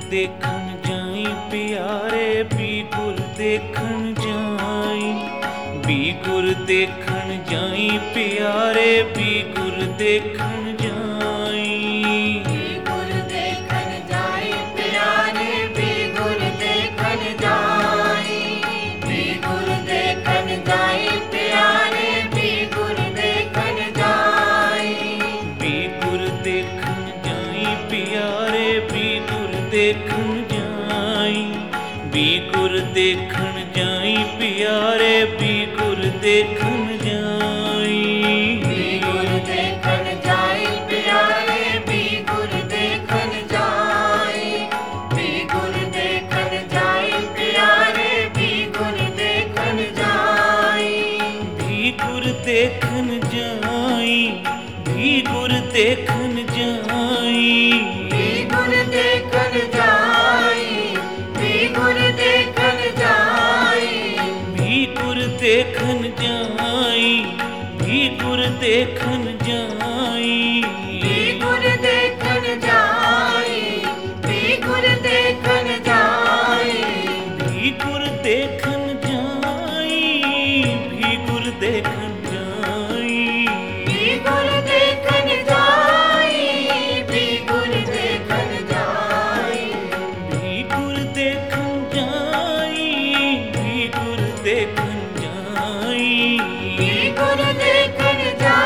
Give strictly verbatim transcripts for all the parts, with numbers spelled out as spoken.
देखन जाई प्यारे भी गुर देखन जाई, भी गुर देखन जाई प्यारे भी गुर देखन जाई। देखन जाई भी गुर देखन जाई प्यारे भी गुर देखन जाई, भी गुर देखन जाई प्यारे भी गुर देखन जाई, भी गुर देखन जाई प्यारे भी गुर देखन जाई, भी गुर देखन जाई भी गुर देखन जाई, भी गुर देखन जाई भी गुर देखन जाई, भी गुर देखन जाई भी गुर देखन जाई, भी गुर देखन जाई भी गुर देखन जाई, भी गुर देखन जाई भी गुर देखन जाई, भी गुर देखन जाई भी गुर देखन जाई, भी गुर देखन जाई भी गुर देखन जाई, भी गुर देखन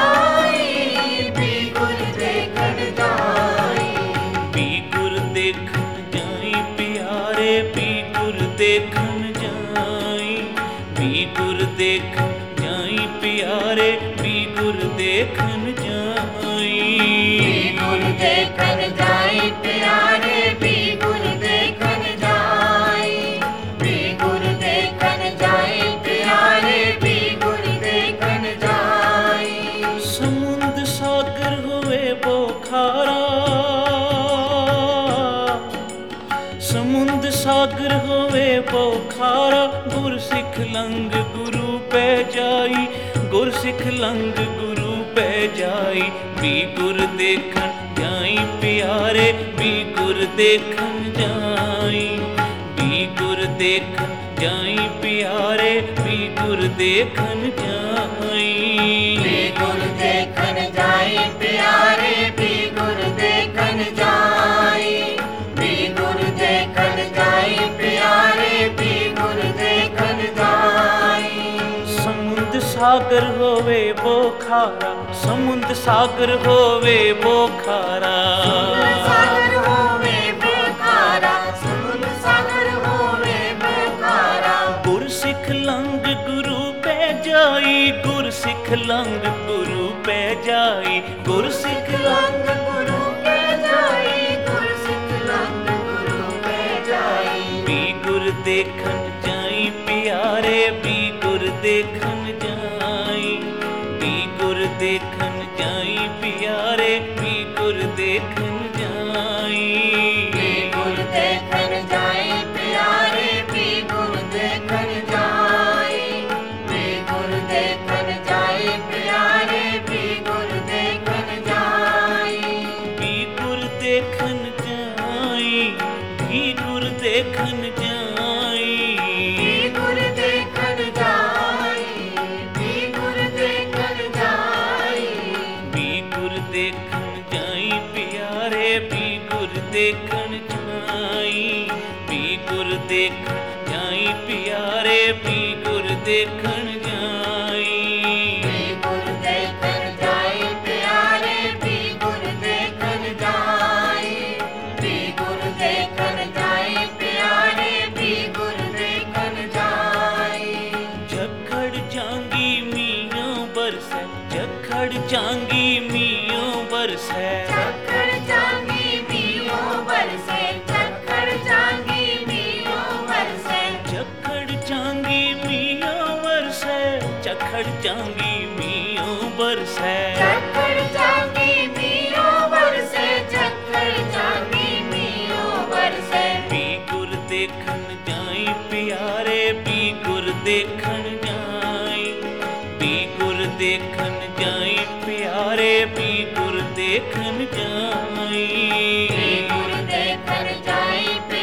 जाई भी गुर देखन जाई, भी गुर देखन जाई प्यारे भी गुर देखन जाई, भी गुर देखन जाई प्यारे भी गुर देखन जाई, भी गुर देखन जाई प्यारे भी गुर देखन जाई, भी गुर देखन जाई प्यारे भी गुर देखन जाई। समुंद सागर होवे बोखारा, समुंद सागर होवे बोखारा, गुर सिख लंग गुरु पे जाई, गुर सिख लंग गुरु पे जाई, भी गुर देखन जाई प्यारे भी गुर देखन जाई, भी गुर देखन जाई प्यारे भी गुर देखन जाई, भी गुर देखन जाई प्यारे भी गुर देखन जाई, भी गुर देखन जाई प्यारे भी गुर देखन जाई। समुंद सागर होवे बोखारा, समुंद सागर होवे बोखारा, सागर होवे बोखारा, समुंद सागर होवे बोखारा, गुर सिख लंग गुरु पे जाई, गुर सिख लंग गुरु पे जाई, गुर सिख लंग गुरु पे जाई, गुर सिख लंग गुरु पे जाई, भी गुर देखन जाई प्यारे भी गुर देखन जाई, भी गुर देखन जाई प्यारे भी गुर देखन जाई, भी गुर देखन जाई प्यारे भी गुर देखन जाई, भी गुर देखन जाई प्यारे भी गुर देखन जाई, भी गुर देखन जाई भी गुर देखन जाई, भी गुर देखन जाई भी गुर देखन जाई, भी गुर देखन जाई प्यारे भी गुर देखन जाई, भी गुर देखन जाई प्यारे भी गुर देखन जाई, भी गुर देखन जाई प्यारे भी गुर देखन जाई, भी गुर देखन जाई प्यारे भी गुर देखन जाई। जखड़ जांगी मियों बरसै, जखड़ जांगी मियों बरसै, जखड़ जांगी मियों बरसै, जखड़ जांगी मियों बरसै, जखड़ जांगी मियों बरसै, जखड़ जांगी मियों बरसै, जखड़ जांगी मियों बरसै, जखड़ जांगी मियों बरसै, भी गुर देखन जाई प्यारे भी गुर देखन जाई, भी गुर देखन जाई प्यारे भी गुर देखन जाई, भी गुर देखन जाई।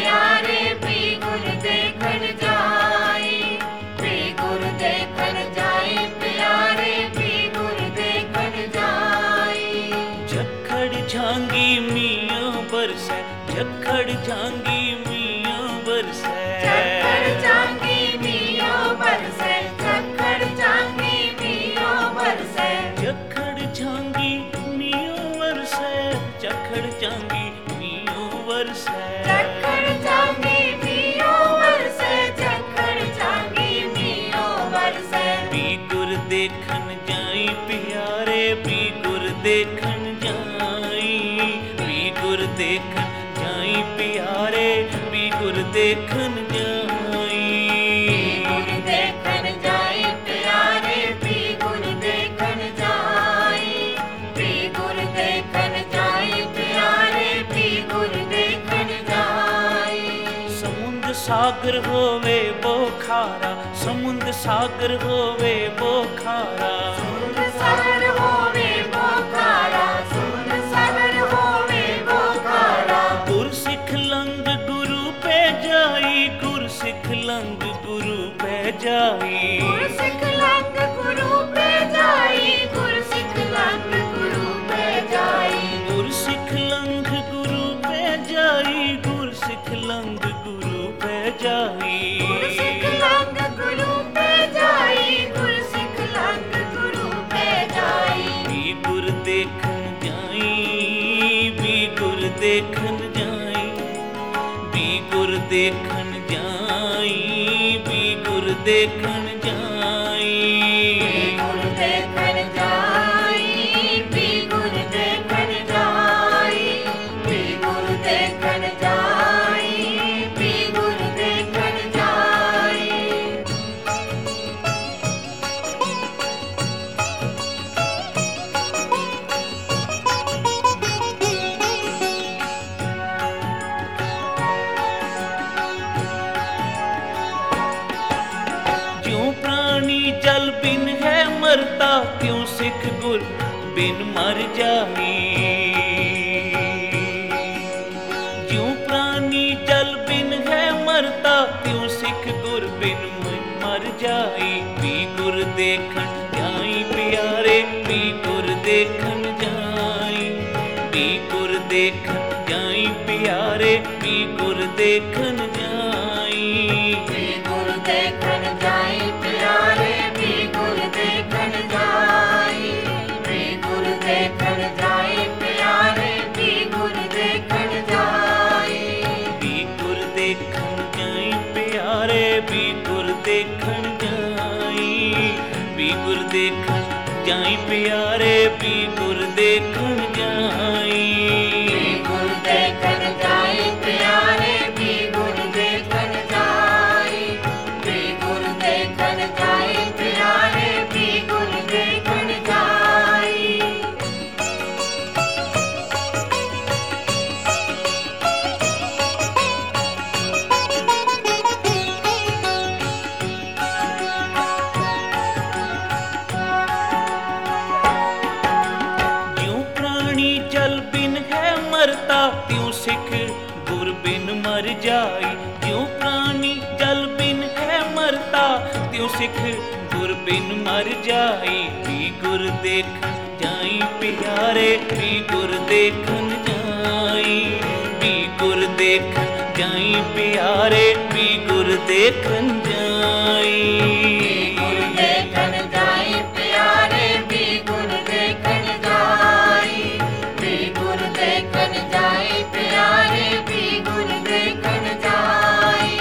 जांगी मियों बरसै, झक्खड़ जांगी मियों बरसै, झक्खड़ जांगी मियों बरसै, झक्खड़ जांगी मियों बरसै, झक्खड़ जांगी मियों बरसै, झक्खड़ जांगी मियों बरसै, झक्खड़ जांगी मियों बरसै। भी गुर देखन जाई प्यारे, भी गुर देखन जाई, भी गुर देखन जाई प्यारे, भी गुर देखन जाई, गुर देखन जाई प्यारे, भी गुर देखन जाई, भी गुर देखन जाई प्यारे, भी गुर देखन जाई। समुंद सागर होवे वो खारा, समुंद सागर होवे वो खारा, समुंद सागर होवे वो खारा, समुंद सागर होवे वो खारा। गुर सिख लंग गुरु पे जाई, गुर सिख लंग गुरु पे जाई, गुर सिख लंग गुरु पे जाई, गुर सिख लंग गुरु पे जाई, गुर सिख लंग गुरु पे जाई, गुर सिख लंग गुरु पे जाई, गुर सिख लंग गुरु पे जाई, गुर सिख लंग गुरु पे जाई। भी गुर देखन जाई, भी गुर देखन जाई, भी गुर देखन जाई, भी गुर देखन जाई, गुर देखन जाई, भी गुर देखन जाई, भी गुर देखन जाई, भी गुर देखन जाई। ज्यों प्राणी जल बिन है मरता, त्यों सिख गुर बिन मर जाई, ज्यों प्राणी जल बिन है मरता, त्यों सिख गुर बिन मर जाई। भी गुर देखन जाई प्यारे, भी गुर देखन जाई, भी गुर देखन जाई प्यारे, भी गुर देखन जाई, भी गुर देखन जाई प्यारे, भी गुर देखन जाई, भी गुर देखन जाई प्यारे, भी गुर देखन जाई। भी गुर देखन जाई प्यारे, भी गुर देखन जाई, भी गुर देखन जाई प्यारे, भी गुर देखन जाई, भी गुर देखन जाई प्यारे, भी गुर देखन जाई, भी गुर देखन जाई प्यारे, भी गुर देखन जाई। ज्यों प्राणी जल बिन है मरता, त्यों सिख गुर बिन मर जाई, ज्यों प्राणी जल बिन है मरता, त्यों सिख गुर बिन मर जाई। भी गुर देखन जाई प्यारे, भी गुर देखन जाई, भी गुर देखन जाई प्यारे, भी गुर देखन जाई, गुर देखन जाई प्यारे, भी गुर देखन जाई, भी गुर देखन जाई प्यारे, भी गुर देखन जाई।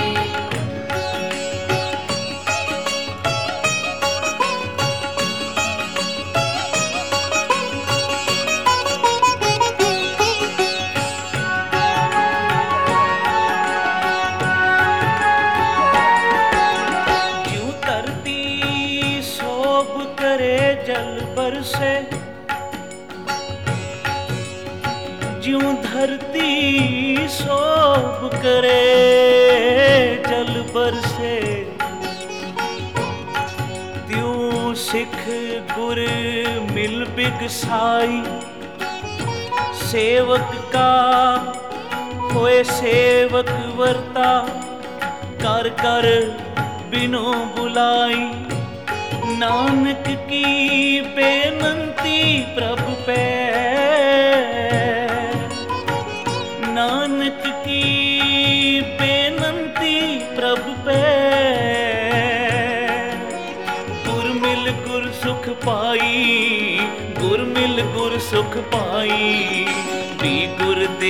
ज्यों धरती शोभ करे जल बरसे, ज्यों धरती शोभ करे जल बरसे, त्यों सिख गुर मिल बिगसाई, सेवक का होए सेवक वर्ता, कर कर बिनो बुलाई, नानक की बेनंती प्रभु पे, नानक की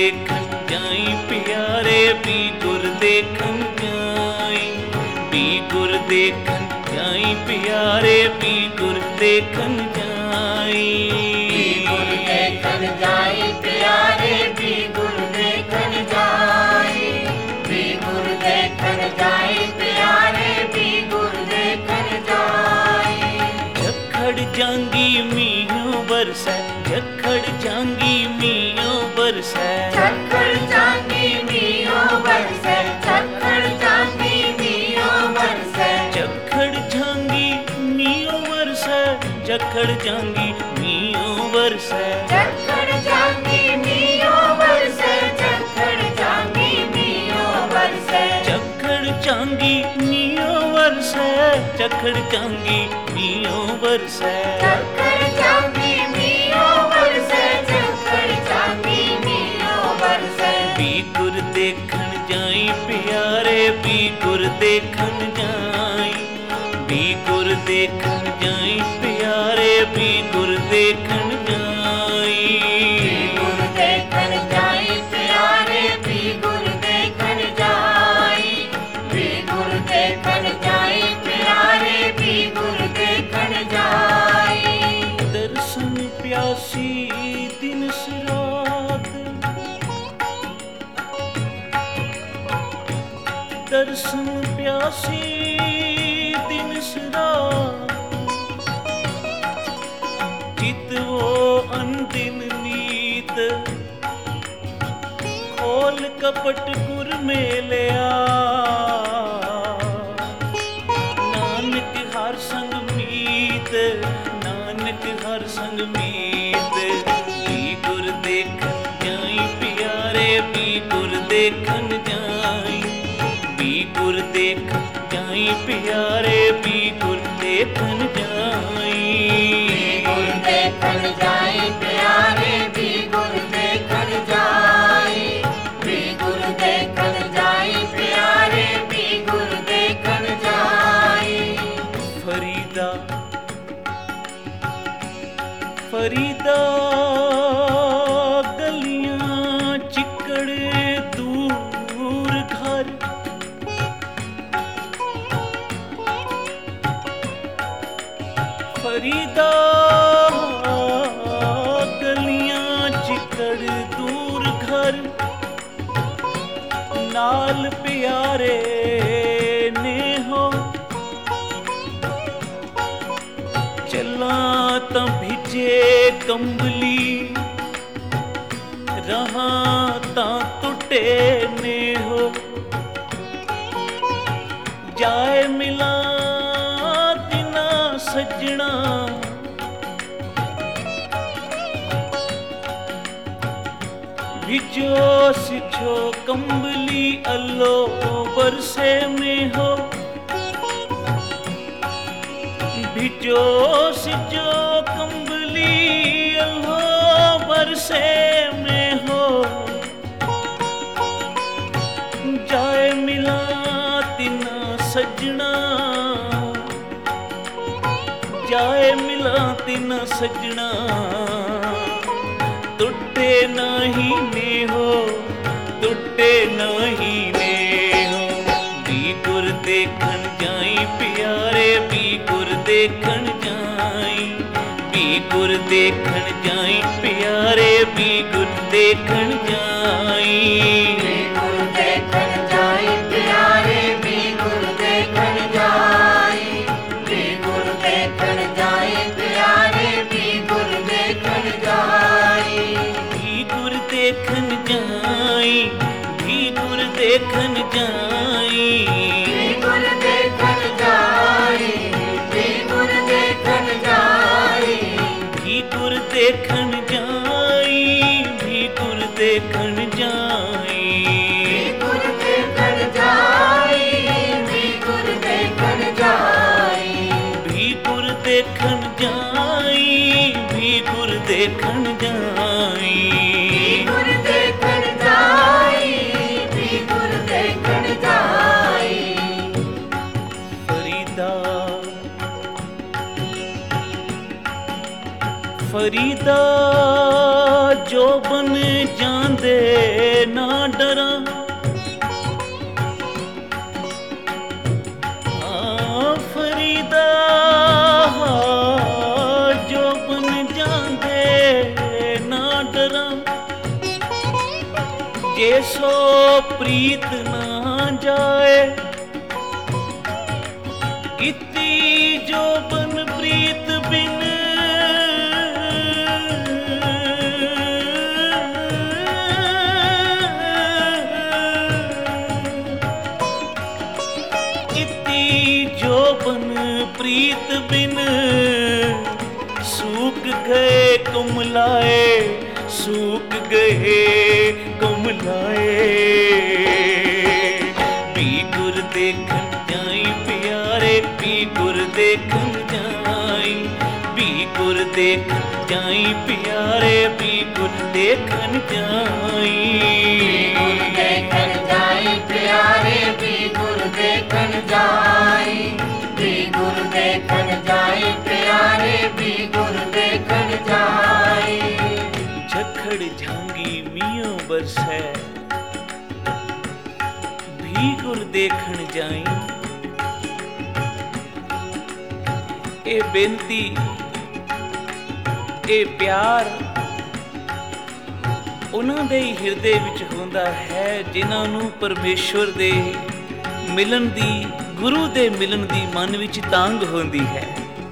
देखन जाई प्यारे भी गुर देखन जाई, भी गुर देखन जाई प्यारे भी गुर देखन जाई, भी गुर देखन जाई प्यारे भी गुर देखन जाई, भी गुर देखन जाई प्यारे भी गुर देखन जाई। झखड़ जांगी मीहों बरसै, झखड़ जांगी मीहों बरसै, झखड़ जांगी मीहों बरसै, झखड़ जांगी मीहों बरसै, झखड़ जांगी मीहों बरसै, झखड़ जांगी मीहों बरसै, झखड़ जांगी मीहों बरसै, झखड़ जांगी मीहों बरसै, झखड़ जांगी मीहों बरसै, झखड़ जांगी मीहों बरसै, झखड़ जांगी मीहों बरसै, झखड़ जांगी मीहों बरसै। भी गुर देखन जाई प्यारे भी गुर देखन जाई, भी गुर देखन जाई प्यारे भी गुर देखन जाई, भी गुर देखन जाई प्यारे भी गुर देखन जाई, भी गुर देखन जाई प्यारे भी गुर देखन जाई। दर्शन प्यासी दिन रात, दर्शन प्यासी दिन रात, चित वो अनदिन नीत, खोल कपट गुर में लिया, नानक हर संग मीत, नानक हर संग मीत, भी गुर देखन जाई प्यारे भी गुर देखन जाई, भी गुर देखन जाई प्यारे भी गुर देखन जाई, भी गुर देखन जाई प्यारे भी गुर देखन जाई, भी गुर देखन जाई प्यारे भी गुर देखन जाई। फरीदा फरीदा गलियां चिकड़ दूर घर, फरीदा गलियां चिकड़ दूर घर, नाल प्यारे ने हो, चला तां भिजे कंबली, रहा तां टुटे ने हो, जाए मिला तिना सजना, भिजो सिछो कंबली अल्लो बरसे में हो, भिजो सिजो कंबली अल्लो बरसे में हो, जाए मिला तिना सजना, जाए मिला तिना सजना, टुटे नहीं ने हो, टुटे नहीं ने हो, भी गुर देखन जाई प्यारे भी गुर देखन जाई, भी गुर देखन जाई प्यारे भी गुर देखन जाई, भी गुर देखन जाई प्यारे भी गुर देखन जाई, भी गुर देखन जाई प्यारे भी गुर देखन जाई। भी गुर देखन जाई, भी गुर देखन जाई, भी गुर देखन जाई, भी गुर देखन जाई, भी गुर देखन जाई, भी गुर देखन जाई, भी गुर देखन जाई, भी गुर देखन जाई, भी गुर देखन जाई, भी गुर देखन जाई, भी गुर देखन जाई, भी गुर देखन जाई। फरीदा फरीदा जो बन जांदे ਸੋ ਪ੍ਰੀਤ ਨਾ ਜਾਏ, ਕੀਤੀ ਜੋਬਨ ਪ੍ਰੀਤ ਬਿਨ ਪ੍ਰੀਤ ਬਿਨ ਸੂਕ ਗਏ ਕੁਮਲਾਏ, ਸੂਕ ਗਏ ਕੁਮਲਾਏ। ਵੀ ਗੁਰ ਦੇਖਣ ਜਾਈ ਪਿਆਰੇ, ਵੀ ਗੁਰ ਦੇਖਣ ਜਾਈ, ਵੀ ਗੁਰ ਦੇਖਣ ਜਾਈ ਪਿਆਰੇ, ਵੀ ਗੁਰ ਦੇਖਣ ਜਾਈ। ਗੁਰ ਦੇਖਣ ਜਾਈ ਪਿਆਰੇ, ਵੀ ਗੁਰ ਦੇਖਣ ਜਾਈ, ਵੀ ਗੁਰ ਦੇਖਣ ਜਾਈ ਪਿਆਰੇ, ਵੀ ਗੁਰ ਦੇਖਣ ਜਾਈ। ਝਖੜ ਝਾਂਗੀ ਮੀਂਹ ਬਰਸੈ, ਵੀ ਗੁਰ ਦੇਖਣ ਜਾਈ। ਇਹ ਬੇਨਤੀ, ਇਹ ਪਿਆਰ ਉਹਨਾਂ ਦੇ ਹੀ ਹਿਰਦੇ ਵਿੱਚ ਹੁੰਦਾ ਹੈ ਜਿਨ੍ਹਾਂ ਨੂੰ ਪਰਮੇਸ਼ਵਰ ਦੇ ਮਿਲਣ ਦੀ, ਗੁਰੂ ਦੇ ਮਿਲਣ ਦੀ ਮਨ ਵਿੱਚ ਤਾਂਘ ਹੁੰਦੀ ਹੈ,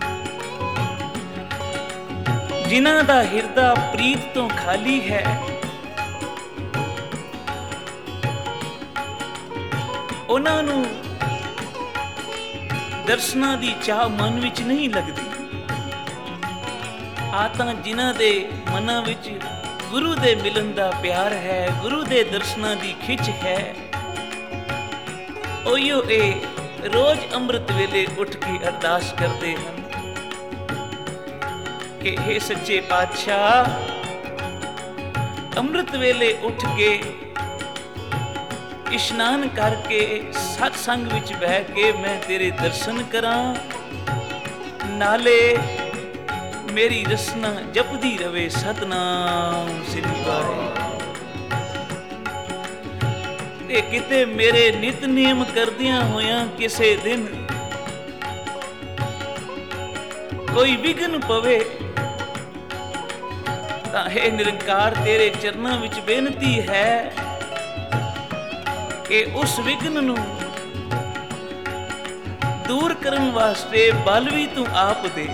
ਜਿਨ੍ਹਾਂ ਦਾ ਹਿਰਦਾ ਪ੍ਰੀਤ ਤੋਂ ਖਾਲੀ ਹੈ। ਉਹਨਾਂ ਨੂੰ ਦਰਸ਼ਨਾਂ ਦੀ ਚਾਹ ਮਨ ਵਿੱਚ ਨਹੀਂ ਲੱਗਦੀ। ਆ ਤਾਂ ਜਿਨ੍ਹਾਂ ਦੇ ਮਨਾਂ ਵਿੱਚ ਗੁਰੂ ਦੇ ਮਿਲਣ ਦਾ ਪਿਆਰ ਹੈ, ਗੁਰੂ ਦੇ ਦਰਸ਼ਨਾਂ ਦੀ ਖਿੱਚ ਹੈ, ਉਹੀਓ ਇਹ ਰੋਜ਼ ਅੰਮ੍ਰਿਤ ਵੇਲੇ ਉੱਠ ਕੇ ਅਰਦਾਸ ਕਰਦੇ ਹਨ ਕਿ ਹੇ ਸੱਚੇ ਪਾਤਸ਼ਾਹ, ਅੰਮ੍ਰਿਤ ਵੇਲੇ ਉੱਠ ਕੇ ਇਸ਼ਨਾਨ ਕਰਕੇ ਸਤਸੰਗ ਵਿੱਚ ਬਹਿ ਕੇ ਮੈਂ ਤੇਰੇ ਦਰਸ਼ਨ ਕਰਾਂ, ਨਾਲੇ ਮੇਰੀ ਰਸਨਾ ਜਪਦੀ ਰਵੇ ਸਤਨਾਮ ਸ੍ਰੀ ਵਾਹਿਗੁਰੂ। ਤੇ ਕਿਤੇ ਮੇਰੇ ਨਿਤਨੇਮ ਕਰਦਿਆਂ ਹੋਇਆਂ ਕਿਸੇ ਦਿਨ ਕੋਈ ਵਿਘਨ ਪਵੇ ਤਾਂ ਹੈ ਨਿਰੰਕਾਰ ਤੇਰੇ ਚਰਨਾਂ ਵਿੱਚ ਬੇਨਤੀ ਹੈ ਕਿ ਉਸ ਵਿਘਨ ਨੂੰ ਦੂਰ ਕਰਨ ਵਾਸਤੇ ਬਲ ਵੀ ਤੂੰ ਆਪ ਦੇ।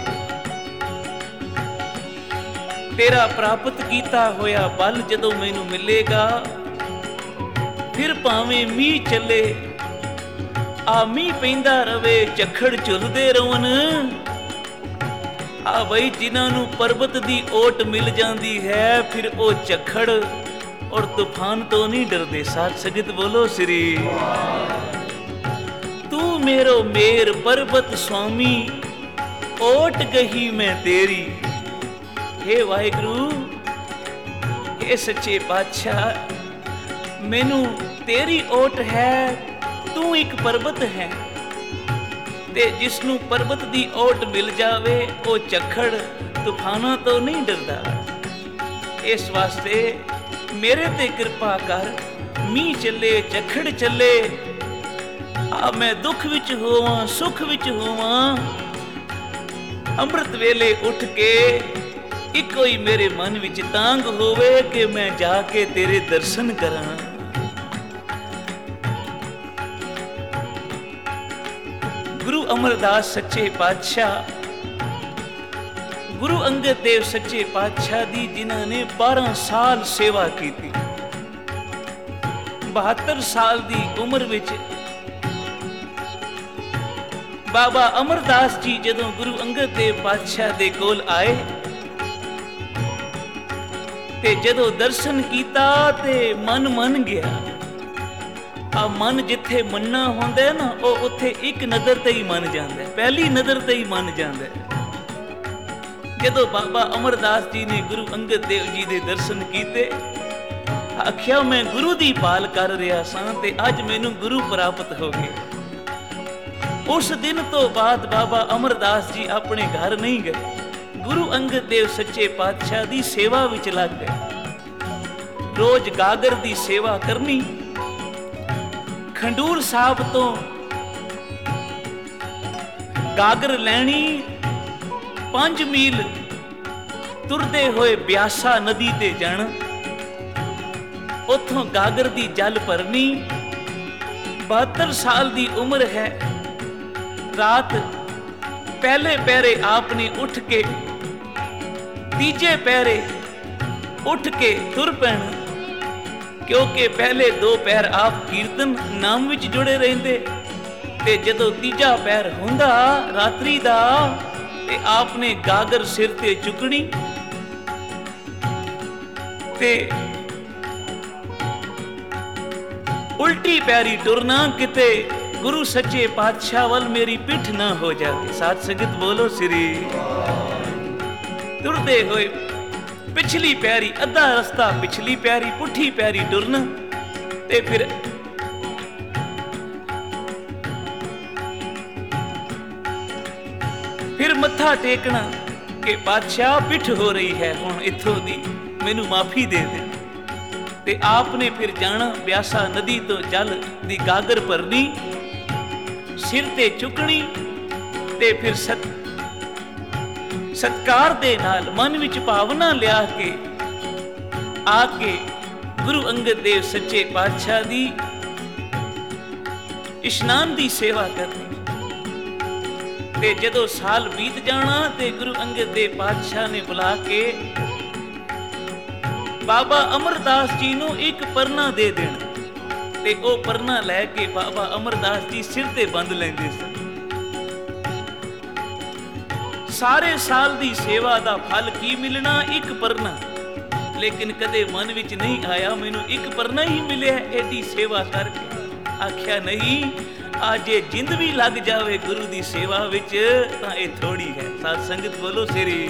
ਤੇਰਾ ਪ੍ਰਾਪਤ ਕੀਤਾ ਹੋਇਆ ਬਲ ਜਦੋਂ ਮੈਨੂੰ ਮਿਲੇਗਾ, ਫਿਰ ਭਾਵੇਂ ਮੀਂਹ ਚੱਲੇ, ਆ ਮੀਂਹ ਪੈਂਦਾ ਰਵੇ, ਝੱਖੜ ਝੁੱਲਦੇ ਰਹਣ। ਆ ਬਈ ਜਿਨ੍ਹਾਂ ਨੂੰ ਪਰਬਤ ਦੀ ਓਟ ਮਿਲ ਜਾਂਦੀ ਹੈ, ਫਿਰ ਉਹ ਝੱਖੜ ਔਰ ਤੂਫਾਨ ਤੋਂ ਨਹੀਂ ਡਰਦੇ। ਸਾਧ ਸੰਗਤ ਬੋਲੋ ਸ੍ਰੀ। ਤੂੰ ਮੇਰੋ ਮੇਰ ਪਰਬਤ ਸੁਆਮੀ, ਓਟ ਗਈ ਮੈਂ ਤੇਰੀ। ਹੇ ਵਾਹਿਗੁਰੂ, ਹੇ ਸੱਚੇ ਪਾਤਸ਼ਾਹ, ਮੈਨੂੰ ਤੇਰੀ ਓਟ ਹੈ, ਤੂੰ ਇੱਕ ਪਰਬਤ ਹੈ, ਤੇ ਜਿਸ ਨੂੰ ਪਰਬਤ ਦੀ ਓਟ ਮਿਲ ਜਾਵੇ ਉਹ ਝੱਖੜ ਤੂਫਾਨਾਂ ਤੋਂ ਨਹੀਂ ਡਰਦਾ। ਇਸ ਵਾਸਤੇ ਮੇਰੇ ਤੇ ਕਿਰਪਾ ਕਰ, ਮੀਂਹ ਚੱਲੇ, ਝੱਖੜ ਚੱਲੇ, ਆ ਮੈਂ ਦੁੱਖ ਵਿੱਚ ਹੋਵਾਂ, ਸੁੱਖ ਵਿੱਚ ਹੋਵਾਂ, ਅੰਮ੍ਰਿਤ ਵੇਲੇ ਉੱਠ ਕੇ ਇੱਕੋ ਹੀ ਮੇਰੇ ਮਨ ਵਿੱਚ ਤਾਂਘ ਹੋਵੇ ਕਿ ਮੈਂ ਜਾ ਕੇ ਤੇਰੇ ਦਰਸ਼ਨ ਕਰਾਂ। ਗੁਰੂ ਅਮਰਦਾਸ ਸੱਚੇ ਪਾਤਸ਼ਾਹ, ਗੁਰੂ ਅੰਗਦ ਦੇਵ ਸੱਚੇ ਪਾਤਸ਼ਾਹ ਦੀ ਜਿਨ੍ਹਾਂ ਨੇ ਬਾਰਾਂ ਸਾਲ ਸੇਵਾ ਕੀਤੀ, ਬਹੱਤਰ ਸਾਲ ਦੀ ਉਮਰ ਵਿੱਚ ਬਾਬਾ ਅਮਰਦਾਸ ਜੀ ਜਦੋਂ ਗੁਰੂ ਅੰਗਦ ਦੇਵ ਪਾਤਸ਼ਾਹ ਦੇ ਕੋਲ ਆਏ ਤੇ ਜਦੋਂ ਦਰਸ਼ਨ ਕੀਤਾ ਤੇ ਮਨ ਮੰਨ ਗਿਆ। ਆ ਮਨ ਜਿੱਥੇ ਮੰਨਣਾ ਹੁੰਦਾ ਨਾ, ਉਹ ਉੱਥੇ ਇੱਕ ਨਜ਼ਰ ਤੇ ਹੀ ਮੰਨ ਜਾਂਦਾ, ਪਹਿਲੀ ਨਜ਼ਰ ਤੇ ਹੀ ਮੰਨ ਜਾਂਦਾ। ਜਦੋਂ ਬਾਬਾ ਅਮਰਦਾਸ ਜੀ ਨੇ ਗੁਰੂ ਅੰਗਦ ਦੇਵ ਜੀ ਦੇ ਦਰਸ਼ਨ ਕੀਤੇ, ਆਖਿਆ ਮੈਂ ਗੁਰੂ ਦੀ ਭਾਲ ਕਰ ਰਿਹਾ ਸਾਂ ਤੇ ਅੱਜ ਮੈਨੂੰ ਗੁਰੂ ਪ੍ਰਾਪਤ ਹੋ ਗਏ। ਉਸ ਦਿਨ ਤੋਂ ਬਾਅਦ ਬਾਬਾ ਅਮਰਦਾਸ ਜੀ ਆਪਣੇ ਘਰ ਨਹੀਂ ਗਏ, ਗੁਰੂ ਅੰਗਦ ਦੇਵ ਸੱਚੇ ਪਾਤਸ਼ਾਹ ਦੀ ਸੇਵਾ ਵਿੱਚ ਲੱਗ ਗਏ। ਰੋਜ਼ ਗਾਗਰ ਦੀ ਸੇਵਾ ਕਰਨੀ, ਖੰਡੂਰ ਸਾਹਿਬ ਤੋਂ ਗਾਗਰ ਲੈਣੀ, ਪੰਜ ਮੀਲ ਤੁਰਦੇ ਹੋਏ ਬਿਆਸਾ ਨਦੀ ਤੇ ਜਾਣਾ, ਉਥੋਂ ਗਾਗਰ ਦੀ ਜਲ ਭਰਨੀ। ਬਹੱਤਰ ਸਾਲ ਦੀ ਉਮਰ ਹੈ। ਰਾਤ ਪਹਿਲੇ ਪਹਿਰੇ ਆਪਨੇ ਉੱਠ ਕੇ, ਤੀਜੇ ਪਹਿਰੇ ਉੱਠ ਕੇ ਤੁਰ ਪੈਣਾ, ਕਿਉਂਕਿ ਪਹਿਲੇ ਦੋ ਪਹਿਰ ਆਪ ਕੀਰਤਨ ਨਾਮ ਵਿੱਚ ਜੁੜੇ ਰਹਿੰਦੇ, ਤੇ ਜਦੋਂ ਤੀਜਾ ਪਹਿਰ ਹੁੰਦਾ ਰਾਤਰੀ ਦਾ ਤੇ ਆਪਨੇ ਗਾਗਰ ਸਿਰ ਤੇ ਚੁੱਕਣੀ ਤੇ ਉਲਟੀ ਪੈਰੀ ਟੁਰਨਾ, ਕਿਤੇ ਗੁਰੂ ਸੱਚੇ ਪਾਤਸ਼ਾਹ ਵੱਲ ਮੇਰੀ ਪਿੱਠ ਨਾ ਹੋ ਜਾਵੇ। ਸਾਧ ਸੰਗਤ ਬੋਲੋ ਸ੍ਰੀ। ਤੁਰਦੇ ਹੋਏ ਪਿਛਲੀ ਪੈਰੀ, ਅੱਧਾ ਰਸਤਾ ਪਿਛਲੀ ਪੈਰੀ, ਪੁੱਠੀ ਪੈਰੀ ਟੁਰਨਾ, ਤੇ ਫਿਰ ਫਿਰ ਮੱਥਾ ਟੇਕਣਾ ਕਿ ਪਾਤਸ਼ਾਹ ਪਿੱਠ ਹੋ ਰਹੀ ਹੈ, ਹੁਣ ਇੱਥੋਂ ਦੀ ਮੈਨੂੰ ਮਾਫੀ ਦੇ ਦੇ। ਤੇ ਆਪਨੇ ਫਿਰ ਜਾਣਾ ਬਿਆਸਾ ਨਦੀ ਤੋਂ ਜਲ ਦੀ ਗਾਗਰ ਭਰਨੀ, ਸਿਰ ਤੇ ਚੁੱਕਣੀ, ਤੇ ਫਿਰ ਸਤ ਸਤਕਾਰ ਦੇ ਨਾਲ ਮਨ ਵਿੱਚ ਭਾਵਨਾ ਲਿਆ ਕੇ ਆ ਕੇ ਗੁਰੂ ਅੰਗਦ ਦੇਵ ਸੱਚੇ ਪਾਤਸ਼ਾਹ ਦੀ ਇਸ਼ਨਾਨ ਦੀ ਸੇਵਾ ਕਰਨੀ। ਤੇ ਜਦੋਂ ਸਾਲ ਬੀਤ ਜਾਣਾ ਤੇ ਗੁਰੂ ਅੰਗਦ ਦੇਵ ਪਾਤਸ਼ਾਹ ਨੇ ਬੁਲਾ ਕੇ ਬਾਬਾ ਅਮਰਦਾਸ ਜੀ ਨੂੰ ਇੱਕ ਪਰਨਾ ਦੇ ਦੇਣਾ, ਤੇ ਉਹ ਪਰਨਾ ਲੈ ਕੇ ਬਾਬਾ ਅਮਰਦਾਸ ਜੀ ਸਿਰ ਤੇ ਬੰਦ ਲੈਂਦੇ ਸਨ। ਸਾਰੇ ਸਾਲ ਦੀ ਸੇਵਾ ਦਾ ਫਲ ਕੀ ਮਿਲਣਾ? ਇੱਕ ਪਰਨਾ। ਲੇਕਿਨ ਕਦੇ ਮਨ ਵਿੱਚ ਨਹੀਂ ਆਇਆ ਮੈਨੂੰ ਇੱਕ ਪਰਨਾ ਹੀ ਮਿਲਿਆ ਐਡੀ ਸੇਵਾ ਕਰਕੇ। ਆਖਿਆ ਨਹੀਂ, ਅੱਜ ਇਹ ਜਿੰਦ ਵੀ ਲੱਗ ਜਾਵੇ ਗੁਰੂ ਦੀ ਸੇਵਾ ਵਿੱਚ ਤਾਂ ਇਹ ਥੋੜੀ ਹੈ। ਸਾਧ ਸੰਗਤ ਬੋਲੋ ਸ੍ਰੀ।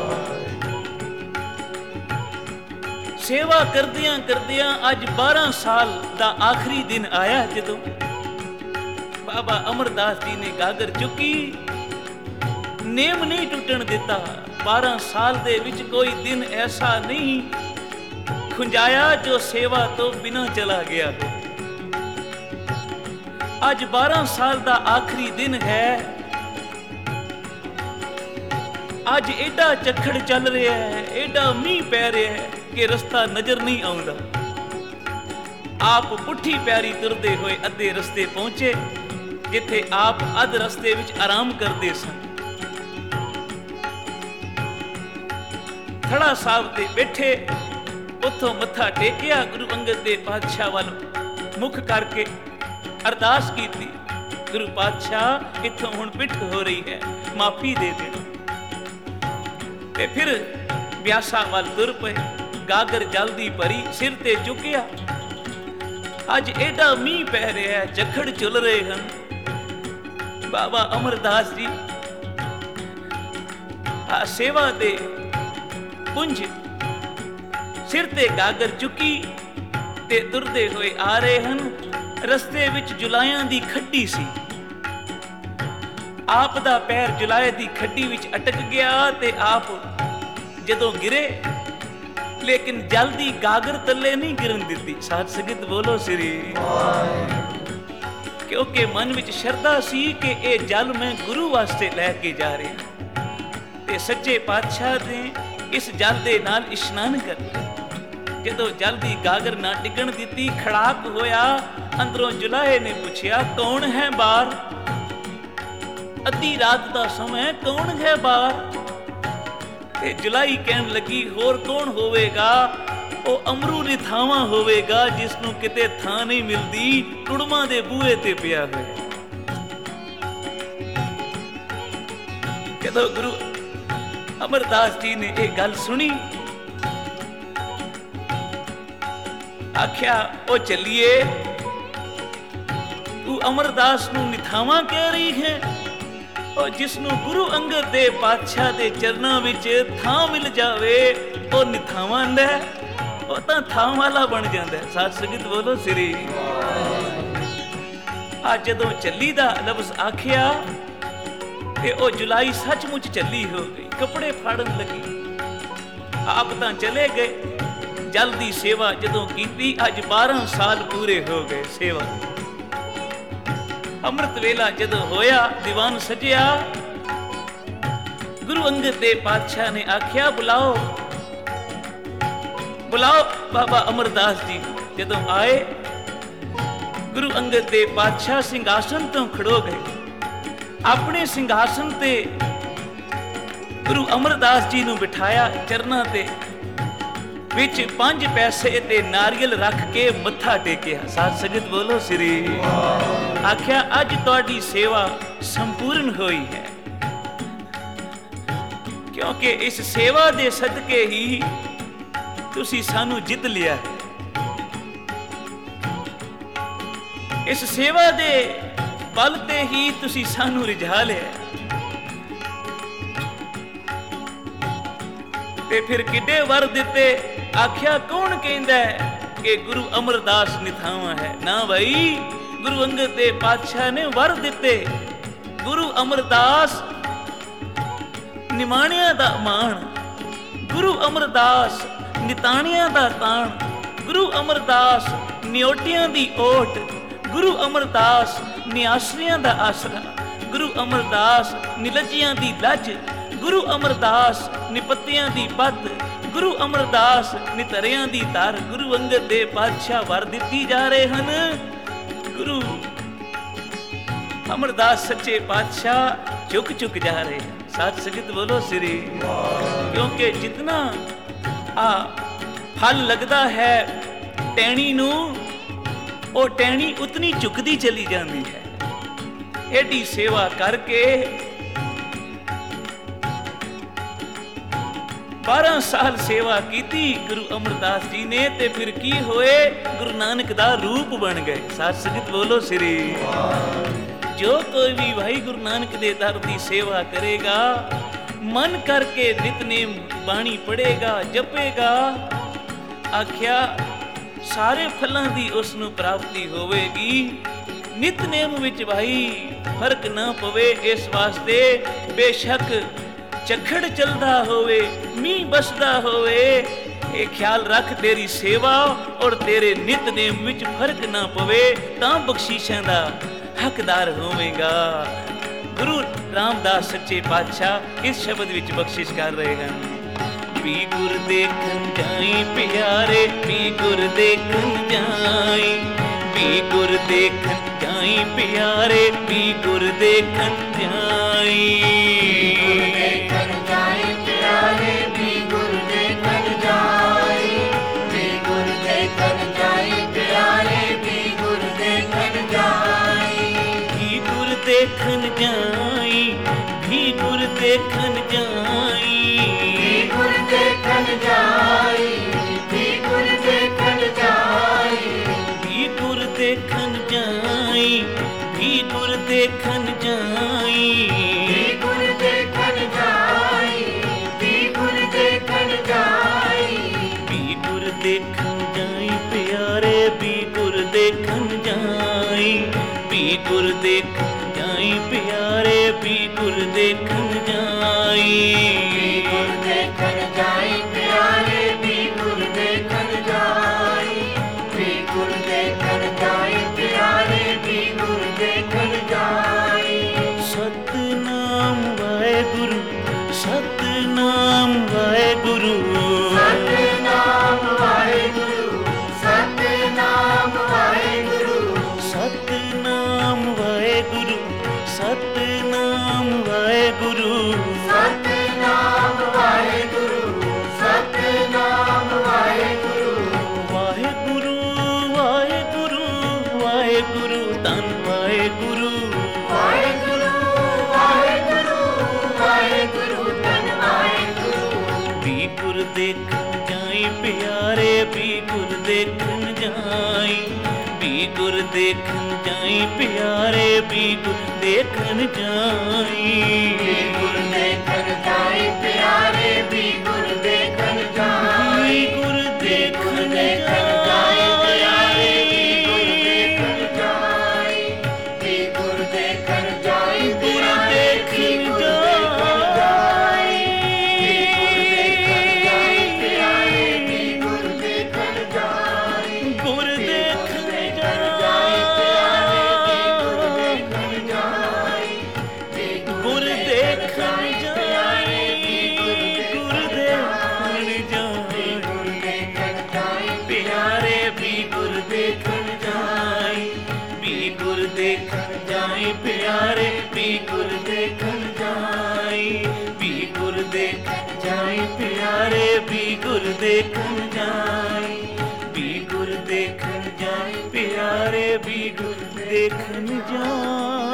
ਸੇਵਾ ਕਰਦਿਆਂ ਕਰਦਿਆਂ ਅੱਜ ਬਾਰਾਂ ਸਾਲ ਦਾ ਆਖਰੀ ਦਿਨ ਆਇਆ, ਜਦੋਂ ਬਾਬਾ ਅਮਰਦਾਸ ਜੀ ਨੇ ਗਾਗਰ ਚੁੱਕੀ। ਨੇਮ ਨਹੀਂ ਟੁੱਟਣ ਦਿੱਤਾ। ਬਾਰਾਂ ਸਾਲ ਦੇ ਵਿੱਚ ਕੋਈ ਦਿਨ ਐਸਾ ਨਹੀਂ ਖੁੰਝਾਇਆ ਜੋ ਸੇਵਾ ਤੋਂ ਬਿਨਾਂ ਚਲਾ ਗਿਆ। ਅੱਜ ਬਾਰਾਂ ਸਾਲ ਦਾ ਆਖਰੀ ਦਿਨ ਹੈ। ਅੱਜ ਏਡਾ ਝੱਖੜ ਚੱਲ ਰਿਹਾ ਹੈ, ਏਡਾ ਮੀਂਹ ਪੈ ਰਿਹਾ ਹੈ ਕਿ ਰਸਤਾ ਨਜ਼ਰ ਨਹੀਂ ਆਉਂਦਾ। ਆਪ ਪੁੱਠੀ ਪੈਰੀ ਤੁਰਦੇ ਹੋਏ ਅੱਧੇ ਰਸਤੇ ਪਹੁੰਚੇ, ਜਿੱਥੇ ਆਪ ਅੱਧ ਰਸਤੇ ਵਿੱਚ ਆਰਾਮ ਕਰਦੇ ਸਨ। ਥੜਾ ਸਾਹਿਬ ਤੇ ਬੈਠੇ, ਉੱਥੋਂ ਮੱਥਾ ਟੇਕਿਆ, ਗੁਰੂ ਅੰਗਦ ਦੇਵ ਪਾਤਸ਼ਾਹ ਵੱਲ ਮੁਖ ਕਰਕੇ ਅਰਦਾਸ ਕੀਤੀ, ਗੁਰੂ ਪਾਤਸ਼ਾਹ ਇੱਥੋਂ ਹੁਣ ਪਿੱਠ ਹੋ ਰਹੀ ਹੈ, ਮਾਫੀ ਦੇ ਦੇਣਾ। ਤੇ ਫਿਰ ਬਿਆਸਾ ਵੱਲ ਤੁਰ ਪਏ। ਗਾਗਰ ਜਲਦੀ ਭਰੀ, ਸਿਰ ਤੇ ਚੁੱਕਿਆ। ਅੱਜ ਏਡਾ ਮੀਂਹ ਪੈ ਰਿਹਾ ਹੈ, ਝੱਖੜ ਚੁੱਲ ਰਹੇ ਹਨ। ਬਾਬਾ ਅਮਰਦਾਸ ਜੀ ਆ ਸੇਵਾ ਦੇ ਪੁੰਜ ਸਿਰ ਤੇ ਗਾਗਰ ਚੁੱਕੀ ਤੇ ਤੁਰਦੇ ਹੋਏ ਆ ਰਹੇ ਹਨ। ਰਸਤੇ ਵਿੱਚ ਜੁਲਾਇਆਂ ਦੀ ਖੱਡੀ ਸੀ। ਆਪ ਦਾ ਪੈਰ ਜੁਲਾਏ ਦੀ ਖੱਡੀ ਵਿੱਚ ਅਟਕ ਗਿਆ ਤੇ ਆਪ ਜਦੋਂ ਗਿਰੇ, ਲੇਕਿਨ ਜਲਦੀ ਗਾਗਰ ਥੱਲੇ ਨਹੀਂ ਗਿਰਨ ਦਿੱਤੀ। ਸਾਧ ਸੰਗਤ ਬੋਲੋ ਸ੍ਰੀ। ਕਿਉਂਕਿ ਮਨ ਵਿੱਚ ਸ਼ਰਧਾ ਸੀ ਕਿ ਇਹ ਜਲ ਮੈਂ ਗੁਰੂ ਵਾਸਤੇ ਲੈ ਕੇ ਜਾ ਰਿਹਾ, ਤੇ ਸੱਚੇ ਪਾਤਸ਼ਾਹ ਨੇ ਇਸ ਜਲ ਦੇ ਨਾਲ ਇਸ਼ਨਾਨ ਕਰ। ਜਦੋਂ ਜਲ ਦੀ ਗਾਗਰ ਨਾ ਡਿੱਗਣ ਦਿੱਤੀ, ਖੜਾਕ ਹੋਇਆ। ਅੰਦਰੋਂ ਜੁਲਾਹੇ ਨੇ ਪੁੱਛਿਆ, ਕੌਣ ਹੈ ਬਾਹਰ? ਅੱਧੀ ਰਾਤ ਦਾ ਸਮਾਂ, ਕੌਣ ਹੈ ਬਾਹਰ? ਤੇ ਜੁਲਾਈ ਕਹਿਣ ਲੱਗੀ, ਹੋਰ ਕੌਣ ਹੋਵੇਗਾ? ਉਹ ਅਮਰੂ ਨਿਥਾਵਾਂ ਹੋਵੇਗਾ, ਜਿਸ ਨੂੰ ਕਿਤੇ ਥਾਂ ਨਹੀਂ ਮਿਲਦੀ, ਟੁੜਮਾਂ ਦੇ ਬੂਹੇ ਤੇ ਪਿਆ ਹੋਇਆ। ਜਦੋਂ ਗੁਰੂ ਅਮਰਦਾਸ ਜੀ ਨੇ ਇਹ ਗੱਲ ਸੁਣੀ, ਆਖਿਆ, ਉਹ ਚੱਲੀਏ, ਤੂੰ ਅਮਰਦਾਸ ਨੂੰ ਨਿਥਾਵਾਂ ਕਹਿ ਰਹੀ ਹੈ? ਉਹ ਜਿਸ ਨੂੰ ਗੁਰੂ ਅੰਗਦ ਦੇਵ ਪਾਤਸ਼ਾਹ ਦੇ ਚਰਨਾਂ ਵਿੱਚ ਥਾਂ ਮਿਲ ਜਾਵੇ, ਉਹ ਨਿਥਾਵਾਂ ਲੈ, ਉਹ ਤਾਂ ਥਾਂ ਵਾਲਾ ਬਣ ਜਾਂਦਾ। ਸਾਧ ਸੰਗਤ ਬੋਲੋ ਸ੍ਰੀ। ਅੱਜ ਜਦੋਂ ਚੱਲੀ ਦਾ ਲਫ਼ਜ਼ ਆਖਿਆ ਤੇ ਉਹ ਜੁਲਾਈ ਸੱਚਮੁੱਚ ਚੱਲੀ ਹੋ ਗਈ, ਕੱਪੜੇ ਫਾੜਨ ਲੱਗੀ। ਆਪ ਤਾਂ ਚਲੇ ਗਏ। ਜਲ ਦੀ ਸੇਵਾ ਜਦੋਂ ਕੀਤੀ, ਅੱਜ ਬਾਰਾਂ ਸਾਲ ਪੂਰੇ ਹੋ ਗਏ ਸੇਵਾ। ਅੰਮ੍ਰਿਤ ਵੇਲਾ ਜਦੋਂ ਹੋਇਆ, ਦੀਵਾਨ ਸਜਿਆ। ਗੁਰੂ ਅੰਗਦ ਦੇਵ ਪਾਤਸ਼ਾਹ ਨੇ ਆਖਿਆ, ਬੁਲਾਓ ਬੁਲਾਓ ਬਾਬਾ ਅਮਰਦਾਸ ਜੀ। ਜਦੋਂ ਆਏ ਗੁਰੂ ਅੰਗਦ ਦੇਵ ਪਾਤਸ਼ਾਹ ਸਿੰਘਾਸਨ ਤੋਂ ਖੜੋ ਗਏ। ਆਪਣੇ ਸਿੰਘਾਸਨ ਤੇ ਗੁਰੂ ਅਮਰਦਾਸ ਜੀ ਨੂੰ ਬਿਠਾਇਆ ਚਰਨਾਂ ਤੇ, ਵਿੱਚ ਪੰਜ ਪੈਸੇ ਤੇ ਨਾਰੀਅਲ ਰੱਖ ਕੇ ਮੱਥਾ ਟੇਕਿਆ। ਸਾਧ ਸੰਗਤ ਬੋਲੋ ਸ੍ਰੀ। ਆਖਿਆ ਅੱਜ ਤੁਹਾਡੀ ਸੇਵਾ ਸੰਪੂਰਨ ਹੋਈ ਹੈ, ਕਿਉਂਕਿ ਇਸ ਸੇਵਾ ਦੇ ਸਦਕੇ ਹੀ ਤੁਸੀਂ ਸਾਨੂੰ ਜਿੱਤ ਲਿਆ ਹੈ। ਇਸ ਸੇਵਾ ਦੇ ਬਲ ਤੇ ਹੀ ਤੁਸੀਂ ਸਾਨੂੰ ਰਿਝਾ ਲਿਆ। ਤੇ ਫਿਰ ਕਿੱਡੇ ਵਰ ਦਿੱਤੇ। ਆਖਿਆ ਕੌਣ ਕਹਿੰਦਾ ਕਿ ਗੁਰੂ ਅਮਰਦਾਸ ਨਿਥਾਵਾਂ ਹੈ? ਨਾ ਭਾਈ, ਗੁਰੂ ਅੰਗਦ ਦੇਵ ਪਾਤਸ਼ਾਹ ਨੇ ਵਰ ਦਿੱਤੇ। ਗੁਰੂ ਅਮਰਦਾਸ ਨਿਮਾਣਿਆਂ ਦਾ ਮਾਣ, ਗੁਰੂ ਅਮਰਦਾਸ ਨਿਤਾਣਿਆਂ ਦਾ ਤਾਣ, ਗੁਰੂ ਅਮਰਦਾਸ ਨਿਓਟਿਆਂ ਦੀ ਓਟ, ਗੁਰੂ ਅਮਰਦਾਸ ਨਿਆਸਰਿਆਂ ਦਾ ਆਸਰਾ, ਗੁਰੂ ਅਮਰਦਾਸ ਨਿਲਜੀਆਂ ਦੀ ਲੱਜ, ਗੁਰੂ ਅਮਰਦਾਸ ਨਿਪੱਤਿਆਂ ਦੀ ਪੱਤ, ਗੁਰੂ ਅਮਰਦਾਸ ਨਿਤਰਿਆਂ ਦੀ ਧਰ। ਗੁਰੂ ਅੰਗਦ ਦੇਵ ਪਾਤਸ਼ਾਹ ਵਰ ਦਿੱਤੀ ਜਾ ਰਹੇ ਹਨ। ਗੁਰੂ ਅਮਰਦਾਸ ਸੱਚੇ ਪਾਤਸ਼ਾਹ ਝੁਕ ਝੁਕ ਜਾ ਰਹੇ ਹਨ। ਸਾਧ ਸੰਗਤ ਬੋਲੋ ਸ੍ਰੀ। ਕਿਉਂਕਿ ਜਿਤਨਾ ਆ ਫਲ ਲੱਗਦਾ ਹੈ ਟਹਿਣੀ ਨੂੰ, ਉਹ ਟਹਿਣੀ ਉਤਨੀ ਝੁਕਦੀ ਚਲੀ ਜਾਂਦੀ ਹੈ। ਐਡੀ ਸੇਵਾ ਕਰਕੇ ਬਾਰਾਂ ਸਾਲ ਸੇਵਾ ਕੀਤੀ ਗੁਰੂ ਅਮਰਦਾਸ ਜੀ ਨੇ, ਤੇ ਫਿਰ ਕੀ ਹੋਏ? ਗੁਰੂ ਨਾਨਕ ਦਾ ਰੂਪ ਬਣ ਗਏ। ਸਾਧ ਸੰਗਤ ਬੋਲੋ ਸ੍ਰੀ। ਜੋ ਕੋਈ ਵੀ ਭਾਈ ਗੁਰੂ ਨਾਨਕ ਦੇ ਦਰ ਦੀ ਸੇਵਾ ਕਰੇਗਾ, ਮਨ ਕਰਕੇ ਨਿਤਨੇਮ ਬਾਣੀ ਪੜ੍ਹੇਗਾ, ਜਪੇਗਾ, ਆਖਿਆ ਸਾਰੇ ਫਲਾਂ ਦੀ ਉਸ ਨੂੰ ਪ੍ਰਾਪਤੀ ਹੋਵੇਗੀ। ਨਿਤਨੇਮ ਵਿੱਚ ਭਾਈ ਫਰਕ ਨਾ ਪਵੇ, ਇਸ ਵਾਸਤੇ ਬੇਸ਼ੱਕ ਝੱਖੜ ਚੱਲਦਾ ਹੋਵੇ, ਮੀਂਹ ਬਸਦਾ ਹੋਵੇ, ਇਹ ਖਿਆਲ ਰੱਖ ਤੇਰੀ ਸੇਵਾ ਔਰ ਤੇਰੇ ਨਿਤਨੇਮ ਵਿੱਚ ਫਰਕ ਨਾ ਪਵੇ, ਤਾਂ ਬਖਸ਼ੀਸ਼ਾਂ ਦਾ ਹੱਕਦਾਰ ਹੋਵੇਗਾ। ਗੁਰੂ ਰਾਮਦਾਸ ਸੱਚੇ ਪਾਤਸ਼ਾਹ ਇਸ ਸ਼ਬਦ ਵਿੱਚ ਬਖਸ਼ਿਸ਼ ਕਰ ਰਹੇ ਹਨ। ਵੀ ਗੁਰ ਦੇਖਣ ਜਾਈ ਪਿਆਰੇ, ਵੀ ਗੁਰ ਦੇਖਣ ਜਾਈ, ਵੀ ਗੁਰ ਦੇਖਣ ਜਾਈ ਪਿਆਰੇ, ਵੀ ਗੁਰ ਦੇਖਣ ਜਾਈ। ਦੇਖਣ ਜਾਈ, ਵੀ ਗੁਰ ਦੇਖਣ ਜਾਈ, ਵੀ ਗੁਰ ਦੇਖਣ ਜਾਈ, ਵੀ ਗੁਰ ਦੇਖਣ ਜਾਈ, ਵੀ ਗੁਰ ਦੇਖਣ ਜਾਈ, ਵੀ ਗੁਰ ਦੇਖਣ ਜਾਈ, ਵੀ ਗੁਰ ਦੇਖਣ ਜਾਈ, ਵੀ ਗੁਰ ਦੇਖਣ ਜਾਈ, ਵੀ ਗੁਰ ਦੇਖਣ ਜਾਈ ਪਿਆਰੇ, ਵੀ ਗੁਰ ਦੇਖਣ ਜਾਈ, ਵੀ ਗੁਰ ਦੇਖਣ ਜਾਈ ਪਿਆਰੇ, ਵੀ ਗੁਰ ਦੇਖਣ ਜਾਈ, ਵੀ ਗੁਰ ਦੇਖਣ ਜਾਈ ਪਿਆਰੇ, ਵੀ ਗੁਰ ਦੇਖਣ ਜਾਈ, ਵੀ ਗੁਰ ਦੇਖਣ ਜਾਈ ਪਿਆਰੇ, ਵੀ ਗੁਰ ਦੇਖਣ ਜਾਈ। ਸਤਿਨਾਮ ਵਾਹਿਗੁਰੂ, ਸਤਿਨਾਮ ਵਾਹਿਗੁਰੂ, ਸਤਿਨਾਮ ਵਾਹਿਗੁਰੂ, ਸਤਿਨਾਮ ਵਾਹਿਗੁਰੂ, ਸਤਿਨਾਮ ਵਾਹਿਗੁਰੂ, ਸਤਿਨਾਮ ਵਾਹਿਗੁਰੂ, ਸਤਿਨਾਮ ਵਾਹਿਗੁਰੂ, ਸਤਿਨਾਮ ਵਾਹਿਗੁਰੂ, ਵਾਹਿਗੁਰੂ, ਵਾਹਿਗੁਰੂ, ਵਾਹਿਗੁਰੂ, ਧੰਨ ਵਾਹਿਗੁਰੂ, ਵਾਹਿਗੁਰੂ, ਵਾਹਿਗੁਰੂ, ਵਾਹਿਗੁਰੂ, ਧੰਨ ਵਾਹਿਗੁਰੂ। ਵੀ ਗੁਰ ਦੇਖਣ ਜਾਈ ਪਿਆਰੇ, ਵੀ ਗੁਰ ਦੇਖਣ ਜਾਈ, ਵੀ ਗੁਰ ਦੇਖਣ ਜਾਈ ਪਿਆਰੇ, ਵੀ ਗੁਰ ਦੇਖਣ ਜਾਈ, ਵੀ ਗੁਰ ਦੇਖਣ ਜਾਈ ਪਿਆਰੇ, ਵੀ ਗੁਰ ਦੇਖਣ ਜਾਈ, ਗੁਰ ਦੇਖਣ ਜਾਈ ਪਿਆਰੇ, ਵੀ ਗੁਰ ਦੇਖਣ ਜਾਈ, ਵੀ ਗੁਰ ਦੇਖਣ ਜਾਈ ਪਿਆਰੇ, ਵੀ ਗੁਰ ਦੇਖਣ ਜਾਈ, ਗੁਰ ਦੇਖਣ ਜਾਈ ਪਿਆਰੇ, ਵੀ ਗੁਰ ਦੇਖਣ ਜਾਈ, ਗੁਰ ਦੇਖਣ ਗੁਰ ਦੇਖਣ ਜਾਈ, ਗੁਰ प्यारे भी गुर देखन जाई, भी गुर देखन जाई प्यारे भी गुर देखन जाई, भी गुर देखन जाई प्यारे भी गुर देखन जाई।